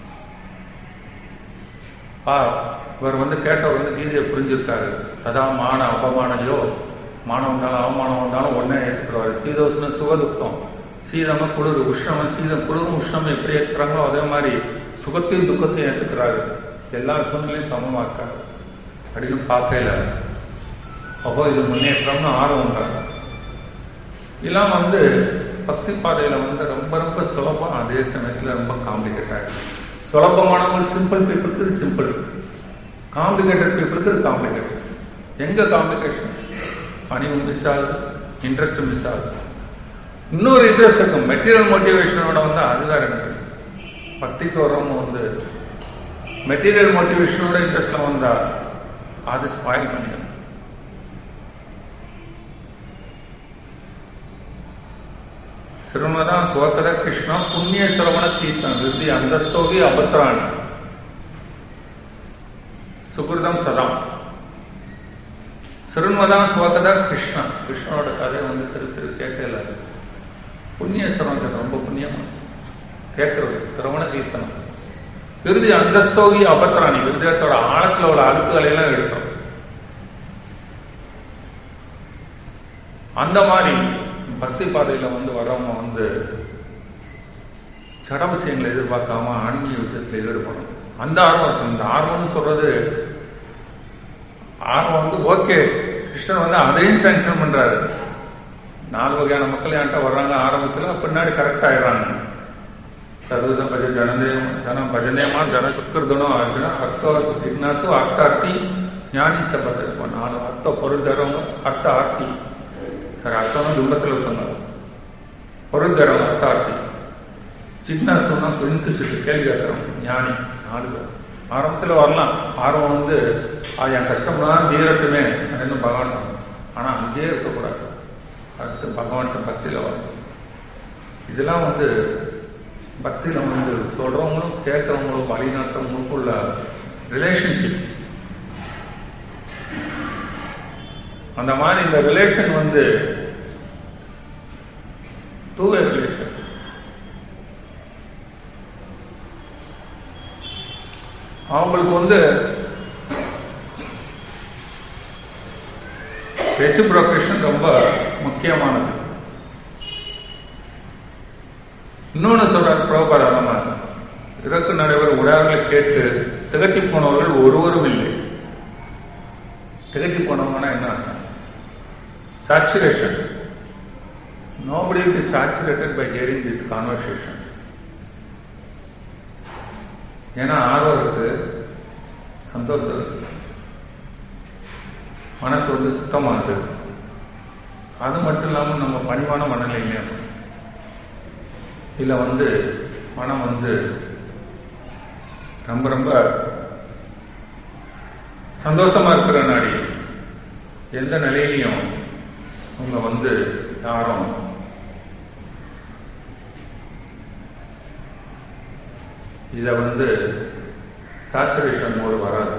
ஆ இவர் வந்து கேட்டவர் வந்து கீதையை புரிஞ்சிருக்காரு. ததா மான அபமானையோ, மானம் வந்தாலும் அவமானம் வந்தாலும் உடனே ஏற்றுக்கிறாரு. சீதோஷ்ண சுகதுக்கம், சீதம குளிர், உஷ்ணம சீதம், குளிரும் உஷ்ணமும் எப்படி ஏற்றுக்கிறாங்களோ அதே மாதிரி சுகத்தையும் துக்கத்தையும் ஏற்றுக்கிறாரு. எல்லா சூழ்நிலையும் சமமாக்காரு அப்படின்னு பார்க்கல. அப்போ இது முன்னேற்றம்னு ஆர்வம் உண்டாங்க. இதெல்லாம் வந்து பக்தி பாதையில வந்து ரொம்ப ரொம்ப சுலபம், அதே சமயத்துல ரொம்ப காம்ப்ளிகேட் ஆயிடுச்சு. சுலபமானவங்க சிம்பிள் பீப்புளுக்கு இது சிம்பிள், காம்ப்ளிகேட்டட் பீப்புளுக்கு இது காம்ப்ளிகேட்டட். எங்க காம்ப்ளிகேஷன்? பணிவு மிஸ் ஆகுது, இன்ட்ரெஸ்ட் மிஸ் ஆகுது. இன்னொரு இன்ட்ரெஸ்ட் இருக்கும், மெட்டீரியல் மோட்டிவேஷனோட வந்து அது வேற இன்ட்ரெஸ்ட். பக்திக்கு வரவங்க வந்து மெட்டீரியல் மோட்டிவேஷனோட இன்ட்ரெஸ்ட்ல வந்தா அது ஸ்பாயில் பண்ணிடும். சிறுமதா சுவகத கிருஷ்ணா புண்ணிய சிரவண கீர்த்தன் விருத்தி அந்தஸ்தோகி அபத்ராணி சுகிருதம் சதாம். சிறுன்மதான் சுவகதா கிருஷ்ணா. கிருஷ்ணனோட கதையை வந்து திரு திரு கேட்கல. புண்ணிய சிரவணத்தை ரொம்ப புண்ணியமா கேட்கறது சிரவண கீர்த்தனம். விருதி அந்தஸ்தோகி அபத்திராணி, விருதத்தோட ஆழத்துல உள்ள அழுக்குகளை எல்லாம் எடுத்தோம். அந்த மாதிரி பக்தி பாதையில வந்து வரவங்க வந்து சட விஷயங்களை எதிர்பார்க்காம ஆன்மீக விஷயத்துல ஈடுபடணும். அந்த ஆர்வம் இருக்கும். இந்த ஆர்வம்னு சொல்றது ஆர்வம் வந்து ஓகே, கிருஷ்ணன் வந்து அதையும் சாங்ஷன் பண்றாரு. நாலு வகையான மக்கள் என்கிட்ட வர்றாங்க ஆரம்பத்துல, பின்னாடி கரெக்ட் ஆயிடுறாங்க. சர்வத பஜ ஜனதேவ ஜனம் பஜனேமா ஜன சுக்கிருதனும் அர்ஜுனா அர்த்த ஜிக்னாசு அர்த்தார்த்தி ஞானி சபதஸ்மா. நாலு அர்த்த பொருள் தரவங்க அர்த்த ஆர்த்தி. சரி, அர்த்தம்னா துன்பத்தில் இருக்காங்க. பொருள் தரவங்க அர்த்தார்த்தி. ஜிக்னாசுன்னா பெண்கு சிட்டு கேள்வி கேட்கறவங்க ஞானி. நாலு பேர் ஆரம்பத்தில் வரலாம். ஆர்வம் வந்து என் கஷ்டம்லாம் தீரட்டுமே அப்படின்னு பகவான். ஆனால் அங்கேயே இருக்கக்கூடாது. அடுத்து பகவான்கிட்ட பக்தியில் வரணும். இதெல்லாம் வந்து பக்தியில் வந்து சொல்றவங்களும் கேட்கறவங்களும் வழிநடத்தவங்களுக்கும் உள்ள ரிலேஷன்ஷிப். அந்த மாதிரி இந்த ரிலேஷன் வந்து டூ வே ரிலேஷன். அவங்களுக்கு வந்து ரெசிப்ரோகேஷன் ரொம்ப முக்கியமானது. இன்னொன்னு சொல்றாரு பிரபுபாதா, நம்ம இறக்கு நடைபெற உடையார்களை கேட்டு திகட்டி போனவர்கள் ஒருவரும் இல்லை. திகட்டி போனவங்கன்னா என்ன அர்த்தம்? Saturation. Nobody will be saturated by hearing this conversation. ஏன்னா ஆர்வம் இருக்கு, சந்தோஷம் இருக்கு, மனசு வந்து சுத்தமாகுது. அது மட்டும் இல்லாமல் நம்ம பணிவான மனநிலையில இல்லை வந்து மனம் வந்து ரொம்ப ரொம்ப சந்தோஷமா இருக்கிற நாடி எந்த நிலையிலையும் அவங்க வந்து யாரும் இதை வந்து சாச்சுரேஷன் மோடு வராது.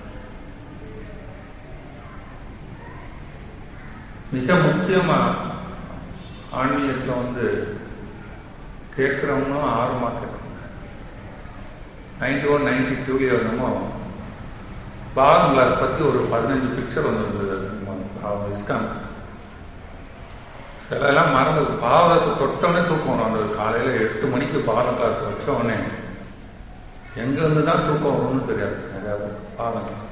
மிக முக்கியமா ஆன்மீகத்துல வந்து கேட்கிறவங்களும் ஆர்வமா கேட்கறாங்க. நைன்டி ஒன் நைன்டி டூலயே நம்ம பாகம் கிளாஸ் பத்தி ஒரு பதினஞ்சு பிக்சர் வந்துருந்தது இஸ்கான். சில எல்லாம் மறந்து பாவத்தை தொட்டோடனே தூக்கம் வரும். அந்த காலையில எட்டு மணிக்கு பாகம் கிளாஸ் வச்ச உடனே எங்க இருந்து தான் தூக்கம் வரும்னு தெரியாது. ஏதாவது பாகம் கிளாஸ்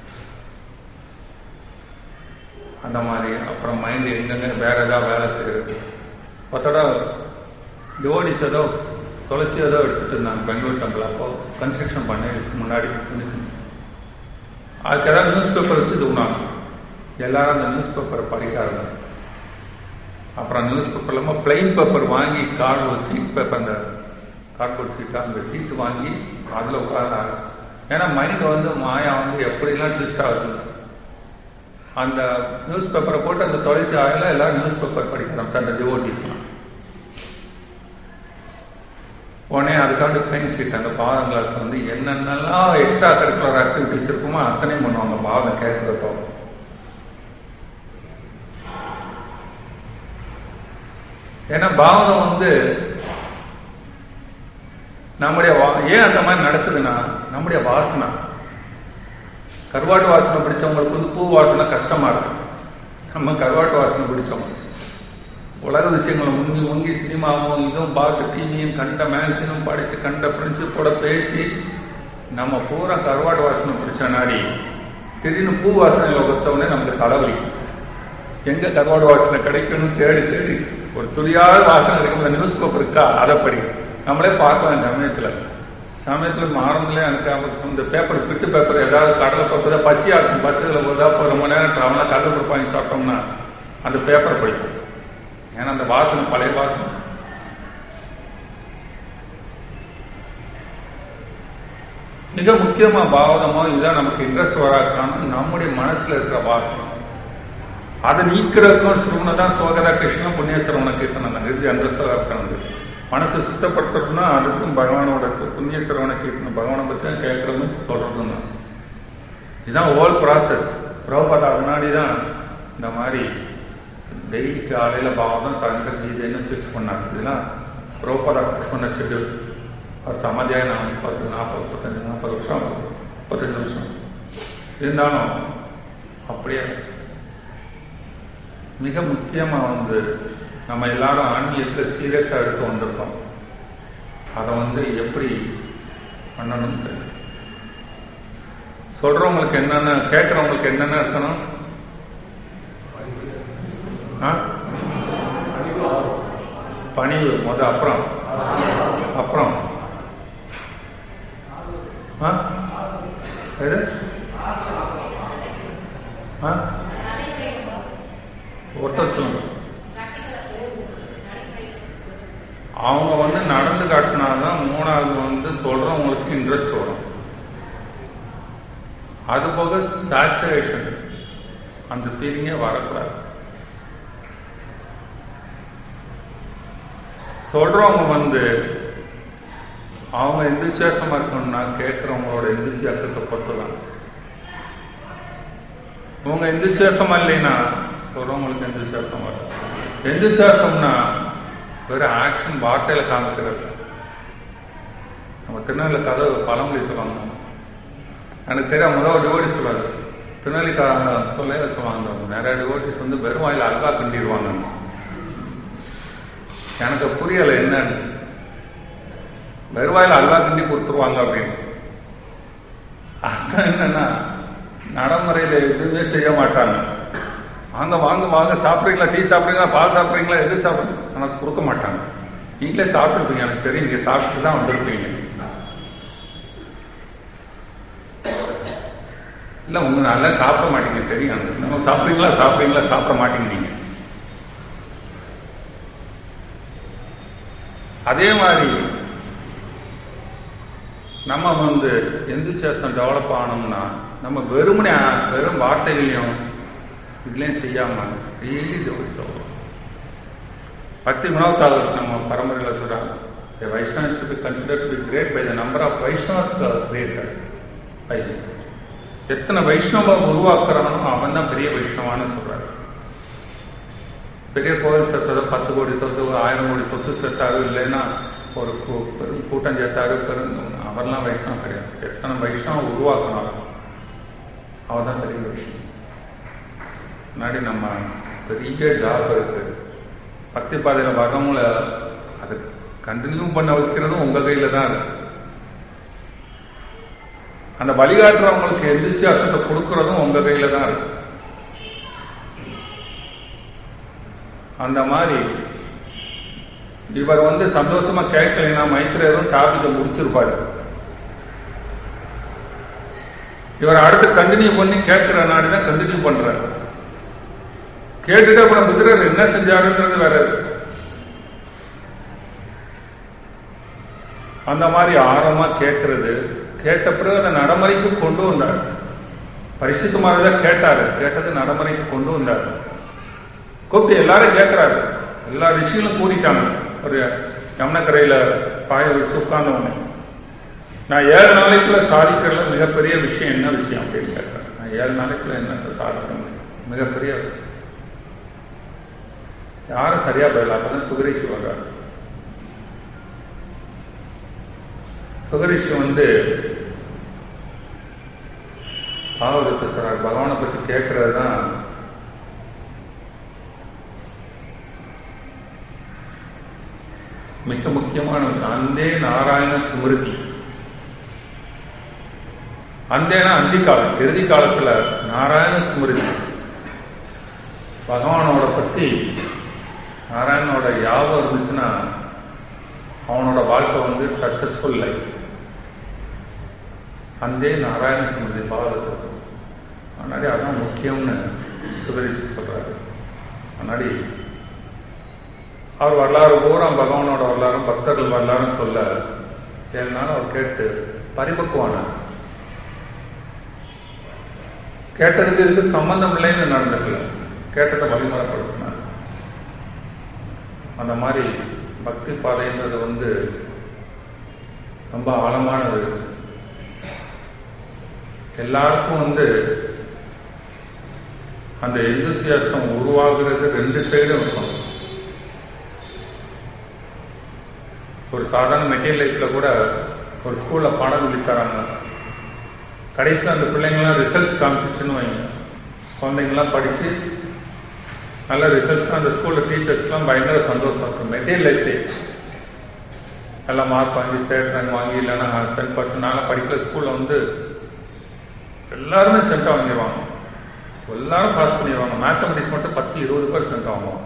அந்த மாதிரி. அப்புறம் மைண்ட் எங்கெங்க வேற ஏதாவது வேலை செய்யறது. பத்தோட டிவோடிஸ் ஏதோ துளசி ஏதோ எடுத்துட்டு இருந்தாங்க பெங்களூர் டெம்பிள். அப்போ கன்ஸ்ட்ரக்ஷன் பண்ணி முன்னாடி துணி துணி அதுக்கு ஏதாவது நியூஸ் பேப்பர் வச்சு தூங்கினாங்க. எல்லாரும் அந்த நியூஸ் பேப்பரை படிக்காங்க. அப்புறம் நியூஸ் பேப்பர் இல்லாமல் பிளைன் பேப்பர் வாங்கி கார்டு சீட் பேப்பர், அந்த கார்ட்போர்ட் சீட்டா அந்த சீட்டு வாங்கி அதில் உட்கார ஆரம்பிச்சு. ஏன்னா மைண்ட் வந்து மாயா வந்து எப்படிலாம் ட்விஸ்ட் ஆகுது. அந்த நியூஸ் பேப்பரை போட்டு அந்த தொலைசி ஆகல எல்லாரும் நியூஸ் பேப்பர் படிக்க ஆரம்பிச்சு அந்த டிவோட்டிஸ்லாம். உடனே அதுக்காண்டி பிளைன் சீட் அந்த பாதம் கிளாஸ் வந்து என்னென்னலாம் எக்ஸ்ட்ரா கரிக்குலர் ஆக்டிவிட்டிஸ் இருக்குமோ அத்தனையும் பண்ணுவாங்க பாதம் கேட்கறதோ. ஏன்னா பாவம் வந்து நம்முடைய ஏன் அந்த மாதிரி நடக்குதுன்னா நம்முடைய வாசனை. கருவாட்டு வாசனை பிடிச்சவங்களுக்கு வந்து பூ வாசனை கஷ்டமா இருக்கு. நம்ம கருவாட்டு வாசனை பிடிச்சவங்க உலக விஷயங்களை முங்கி முங்கி சினிமாவும் இதுவும் பார்த்து டிவியும் கண்ட மேகசினும் படிச்சு கண்ட ஃப்ரெண்ட்ஷிப்போட பேசி நம்ம பூரா கருவாட்டு வாசனை பிடிச்ச நாடி திடீர்னு பூ வாசனையில் வச்சவொடனே நமக்கு தலைவலி. எங்க கருவாடு வாசனை கிடைக்கணும் தேடி தேடி ஒரு துளியாவது வாசனை கிடைக்கும். நியூஸ் பேப்பர் இருக்கா அதை படி. நம்மளே பார்க்கலாம் சமயத்துல சமயத்துல ஆரம்பத்திலே எனக்கு இந்த பேப்பர் பிட்டு பேப்பர் ஏதாவது கடலை பேப்பர் பசியா இருக்கும். பஸ்ஸில் போதா இப்போ ரொம்ப நேரம் ட்ராவலாக கடலை பேப்பர் வாங்கி சாப்பிட்டோம்னா அந்த பேப்பரை படிக்கும். ஏன்னா அந்த வாசனை பழைய வாசனை. மிக முக்கியமா பாவதமோ இதுதான் நமக்கு இன்ட்ரெஸ்ட் வராக்கான நம்முடைய மனசுல இருக்கிற வாசனை. அதை நீக்கிறதுக்கும் சிறுவனை தான் சோகரா கிருஷ்ண புண்ணிய சிறுவனை கீர்த்தனம் தான் இறுதி அந்தஸ்து. மனசை சுத்தப்படுத்துறதுன்னா அதுக்கும் பகவானோட புண்ணிய சிறுவனை கீர்த்தனம் பகவானை பற்றி கேட்கறதுன்னு சொல்றதும் தான். இதுதான் ஹோல் ப்ராசஸ். பிரபுபாதா முன்னாடி தான் இந்த மாதிரி டெய்லி காலையில் பாவம் சாயந்தரம் கீதைன்னு ஃபிக்ஸ் பண்ணாங்க. இதெல்லாம் ப்ராப்பராக ஃபிக்ஸ் பண்ண ஷெட்யூல். அது சமாதியாக நான் முப்பத்து நாற்பது முப்பத்தஞ்சு நாற்பது வருஷம் முப்பத்தஞ்சு வருஷம் இருந்தாலும் அப்படியே. மிக முக்கியமாக வந்து நம்ம எல்லாரும் ஆன்மீகத்தில் சீரியஸாக எடுத்து வந்திருக்கோம். அதை வந்து எப்படி பண்ணணும்னு தெரியும். சொல்றவங்களுக்கு என்னென்ன, கேட்கறவங்களுக்கு என்னென்ன இருக்கணும்? பணிவு முத, அப்புறம் அப்புறம் எது ஒருத்தர் சொல்லுங்க. அவங்க வந்து நடந்து காட்டினாதான் மூணாவது வந்து சொல்றவங்களுக்கு இன்ட்ரெஸ்ட் வரும். அது போக சேச்சுரேஷன், அந்த ஃபீலிங்கே வரக்கூடாது. சொல்றவங்க வந்து அவங்க எந்திசியாசமா இருக்கணும்னா கேட்கறவங்களோட எந்திசியாசத்தை பொறுத்துதான். இவங்க எந்திசியாசமா இல்லைன்னா சொல்றவங்களுக்கு எந்திசியாசமா இருக்கும். எந்திசியாசம்னா வெறும் ஆக்ஷன், வார்த்தையில காமிக்கிறது. நம்ம திருநெல்வேலி கதை பழமொழி சொல்லுவாங்க, எனக்கு தெரியாம முதல் டிவோட்டி சொல்லுவாங்க. திருநெல்வேலி சொல்ல சொல்லுவாங்க, நிறைய டிவோட்டிஸ் வந்து வெறும் வாயில் அல்வா கிண்டிடுவாங்க. எனக்கு புரியலை என்னன்னு. வெறுவாயில் அல்வா கிண்டி கொடுத்துருவாங்க அப்படின்னு அர்த்தம் என்னன்னா, நடைமுறையில எதுவுமே செய்ய மாட்டாங்க. வாங்க வாங்க வாங்க சாப்பிட்றீங்களா, டீ சாப்பிட்றீங்களா, பால் சாப்பிட்றீங்களா, எது சாப்பிட்றீங்க, எனக்கு கொடுக்க மாட்டாங்க. நீங்களே சாப்பிட்டுருப்பீங்க, எனக்கு தெரியும், நீங்க சாப்பிட்டு தான் வந்திருப்பீங்க. இல்லை உங்க நல்லா சாப்பிட மாட்டீங்க தெரியும். நம்ம சாப்பிட்றீங்களா சாப்பிட்றீங்களா சாப்பிட மாட்டீங்க நீங்க. அதே மாதிரி நம்ம வந்து எந்திசியாசம் டெவலப் ஆனோம்னா நம்ம வெறுமனே வெறும் வார்த்தைகளையும் இதுலையும் செய்யாம டெய்லி டெவலப் சொல்றோம். பக்தி வினோத் தாகூர் நம்ம பரம்பரையில் சொல்றாங்க, a Vaishnava is to be considered to be great by the number of Vaishnavas created by him. எத்தனை வைஷ்ணவ உருவாக்குறானோ அவன் தான் பெரிய வைஷ்ணவான்னு சொல்றாரு. பெரிய கோவில் சேர்த்ததோ பத்து கோடி சொத்து, ஆயிரம் கோடி சொத்து சேர்த்தாரு, இல்லைன்னா ஒரு பெரும் கூட்டம் சேர்த்தாரு, பெரும் அவர்லாம் வைஷ்ணவம் கிடையாது. எத்தனை வைஷ்ணவம் உருவாக்கினாலும் அவர் தான் பெரிய வைஷ்ணவம். முன்னாடி நம்ம பெரிய ஜாப் இருக்கு. பக்தி பாதையில் வர்றவங்கள அதை கண்டினியூ பண்ண வைக்கிறதும் உங்க கையில தான் இருக்கு. அந்த வழிகாட்டுறவங்களுக்கு எந்திசியாசத்தை கொடுக்கறதும் உங்க கையில தான் இருக்கு. அந்த மாதிரி இவர் வந்து சந்தோஷமா கேட்கலைன்னா மைத்ரேயரும் டாபிக்கை முடிச்சிருப்பாரு. இவர் அடுத்து கண்டினியூ பண்ணி கேட்கிற நாடுதான் கண்டினியூ பண்றாரு. கேட்டுட்டு அப்புறம் புத்திரர் என்ன செஞ்சாருன்றது வேற இருக்கு. அந்த மாதிரி ஆர்வமா கேட்கறது, கேட்ட பிறகு அதை நடைமுறைக்கு கொண்டு வந்தார். பரிசுத்தமானதான் கேட்டாரு, கேட்டது நடைமுறைக்கு கொண்டு வந்தார். கூப்பிட்டு எல்லாரும் கேட்கிறாரு. எல்லா ரிஷிகளும் கூட்டிட்டாங்க. ஒரு யமுனக்கரையில பாய வச்சு உட்கார்ந்தவனே, நான் ஏழு நாளைக்குள்ள சாதிக்கிறதுல மிகப்பெரிய விஷயம் என்ன விஷயம் அப்படின்னு கேட்கிறேன். நான் ஏழு நாளைக்குள்ள என்னத்தை சாதிக்க முடியும், மிகப்பெரிய யாரும் சரியா பதில். அப்பதான் சுகரிஷி வர்றாரு. சுகரிஷி வந்து பாகவதத்தை சொல்றாரு, பகவானை பத்தி கேட்கறது தான் மிக முக்கியமான விஷயம். அந்தே நாராயண ஸ்மிருதி. அந்தேனா அந்தி காலம், இறுதி காலத்துல நாராயண ஸ்மிருதி, பகவானோட பத்தி நாராயணனோட யாபம் இருந்துச்சுன்னா அவனோட வாழ்க்கை வந்து சக்சஸ்ஃபுல் லைஃப். அந்தே நாராயண ஸ்மிருதி பாகவதத்தை சொல்ற. முன்னாடி அதான் முக்கியம்னு சுகரிஷி சொல்றாரு. முன்னாடி அவர் வரலாறு பூரா பகவானோட வரலாறும் பக்தர்கள் வரலாறும் சொல்ல ஏழுனாலும் அவர் கேட்டு பரிபக்குவானார். கேட்டதுக்கு இதுக்கு சம்பந்தம் இல்லைன்னு நடந்துக்கல, கேட்டதை வழிமுறைப்படுத்தினார். அந்த மாதிரி பக்தி பாதைன்றது வந்து ரொம்ப ஆழமானது. எல்லாருக்கும் வந்து அந்த எந்தூசியாசம் உருவாகிறது ரெண்டு சைடும் இருக்கும். ஒரு சாதாரண மெட்டீரியல் லைஃப்ல கூட ஒரு ஸ்கூல்ல பாடம் சொல்லி தராங்க. கடைசியில் அந்த பிள்ளைங்களாம் ரிசல்ட்ஸ் காமிச்சிச்சுன்னு வைங்க, குழந்தைங்களாம் படிச்சு நல்ல ரிசல்ட்ஸ் அந்த ஸ்கூல்ல டீச்சர்ஸ்க்குலாம் பயங்கர சந்தோஷம் இருக்கும். மெட்டீரியல் லைஃப்லே எல்லாம் மார்க் வாங்கி ஸ்டேட் ரேங்க் வாங்கி இல்லைன்னா சென்ட் பர்சன்ட். நானும் படிக்கிற ஸ்கூல்ல வந்து எல்லாருமே சென்ட் வாங்கிடுவாங்க, எல்லாரும் பாஸ் பண்ணிடுவாங்க. மேத்தமெட்டிக்ஸ் மட்டும் பத்து இருபது பேர் சென்ட் வாங்குவாங்க.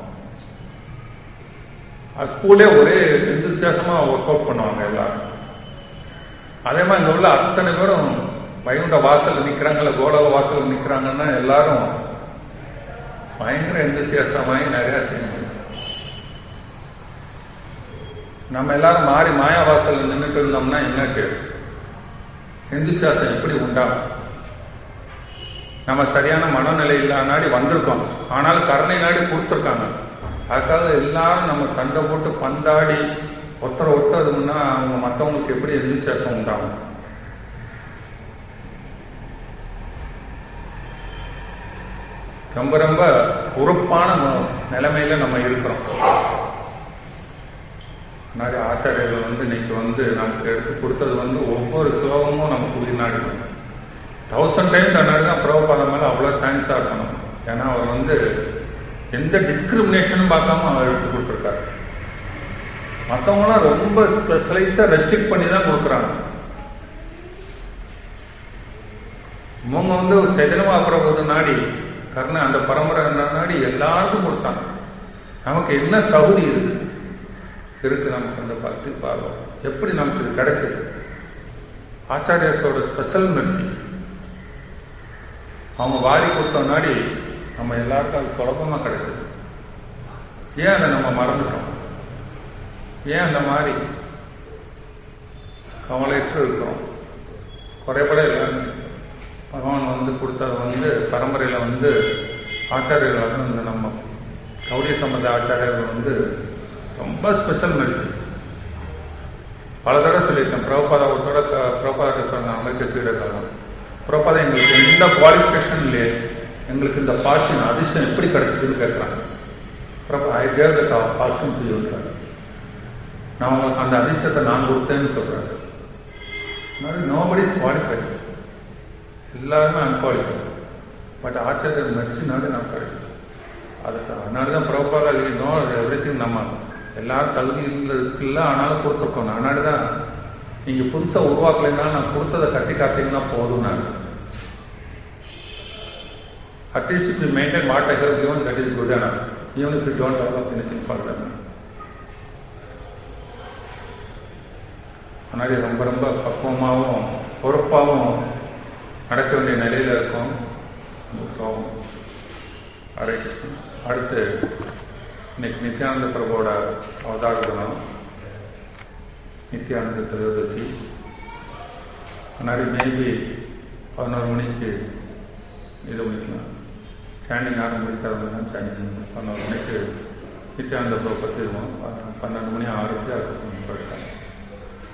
ஸ்கூலே ஒரே எந்தூசியாசமா ஒர்க் அவுட் பண்ணுவாங்க எல்லாரும். அதே மாதிரி இங்க உள்ள அத்தனை பேரும் வைகுண்ட வாசல் நிக்கிறாங்கல்ல, கோலக வாசல் நிக்கிறாங்கன்னா எல்லாரும் பயங்கர எந்தூசியாசமாகி நிறைய செய்யணும். நம்ம எல்லாரும் மாறி மாயா வாசல் நின்றுட்டு இருந்தோம்னா என்ன செய்யும்? எந்தூசியாசம் எப்படி உண்டாகும்? நம்ம சரியான மனநிலை இல்லாத வந்திருக்கோம், ஆனாலும் கருணை நாடி கொடுத்துருக்காங்க. அதுக்காக எல்லாரும் நம்ம சண்டை போட்டு பந்தாடி ஒருத்தரை ஒருத்தருன்னா அவங்க மற்றவங்களுக்கு எப்படி எந்தூசியாசம் உண்டாகும்? ரொம்ப ரொம்ப பொறுப்பான நிலைமையில நம்ம இருக்கிறோம். முன்னாடி ஆச்சாரியர்கள் வந்து இன்னைக்கு வந்து நமக்கு எடுத்து கொடுத்தது வந்து ஒவ்வொரு ஸ்லோகமும் நமக்கு உயிர் நாடிக்கணும். தௌசண்ட் டைம் தன்னாடி தான் பிரபுபாதம் மேலே அவ்வளோ தேங்க்ஸாக இருக்கணும். ஏன்னா அவர் வந்து எந்த டிஸ்கிரிமினேஷனும் பார்க்காம அவர் எடுத்து கொடுத்துருக்காரு. மற்றவங்களாம் ரொம்ப ஸ்பெஷலைஸாக ரெஸ்ட்ரிக்ட் பண்ணி தான் கொடுக்குறாங்க. இவங்க வந்து சைதன்யமா பிரபு நாடி கர்ண அந்த பரம்பரை நாடி எல்லாருக்கும் கொடுத்தாங்க. நமக்கு என்ன தகுதி இருக்கு இருக்கு நமக்கு அந்த பக்தி பார்வை எப்படி நமக்கு இது கிடைச்சது? ஆச்சாரியாஸோட ஸ்பெஷல் மெர்சி. அவங்க வாரி கொடுத்த நாடி நம்ம எல்லாருக்கும் அது சுலபமா கிடைச்சது. ஏன் அதை நம்ம மறந்துட்டோம்? ஏன் அந்த மாதிரி கவலையற்று இருக்கிறோம்? குறைபட இல்லை. பகவான் வந்து கொடுத்தது வந்து பரம்பரையில் வந்து ஆச்சாரியர்கள் வந்து இந்த நம்ம கௌடிய சம்பந்த ஆச்சாரியர்கள் வந்து ரொம்ப ஸ்பெஷல் மெர்சி. பல தடவை சொல்லியிருக்கேன். பிரபுபாதாவத்தோட பிரபுபாத சொன்ன அமெரிக்க சீடர்கள் பிரபுபாதா எங்களுக்கு எந்த குவாலிஃபிகேஷன் இல்லையே, எங்களுக்கு இந்த ஃபார்ச்சூன் அதிர்ஷ்டம் எப்படி கிடைச்சதுன்னு கேட்குறாங்க. Prabhu I gave the fortune to யூன்றாரு. நான் உங்களுக்கு அந்த அதிர்ஷ்டத்தை நான் கொடுத்தேன்னு சொல்றாரு. நோபடி இஸ் குவாலிஃபைட், எல்லாருமே அன்குவாலிஃபைட். பட் ஆச்சாரியர் மெர்சினால நான் கிடைக்கும். அதுக்கு அதனால தான் பிரபுபாதா நோ எவ்ரிதிங் நம்ம எல்லாரும் தகுதி இருக்குல்ல, ஆனாலும் கொடுத்துருக்கோம். அதனால தான் நீங்க புதுசா உருவாக்கலைன்னா நான் கொடுத்ததை கட்டி காத்தீங்கன்னா போதும். நான் at least if you maintain what I have given that is good enough, even if you don't develop anything further. அதனால ரொம்ப ரொம்ப பக்குவமாகவும் பொறுப்பாகவும் நடக்க வேண்டிய நிலையில இருக்கும். ஹரே கிருஷ்ணன். அடுத்து இன்னைக்கு நித்யானந்த பிரபுவோட அவதார தினம், நித்யானந்த திரையோதசி. முன்னாடி மேபி பதினோரு மணிக்கு இது பண்ணிக்கலாம், ஸ்டாண்டிங் ஆரம்பிக்கிறதுனா ஸ்டாண்டிங் பதினோரு மணிக்கு நித்யானந்த பிரபு பற்றி பன்னெண்டு மணி ஆரம்பிச்சு அதுக்கு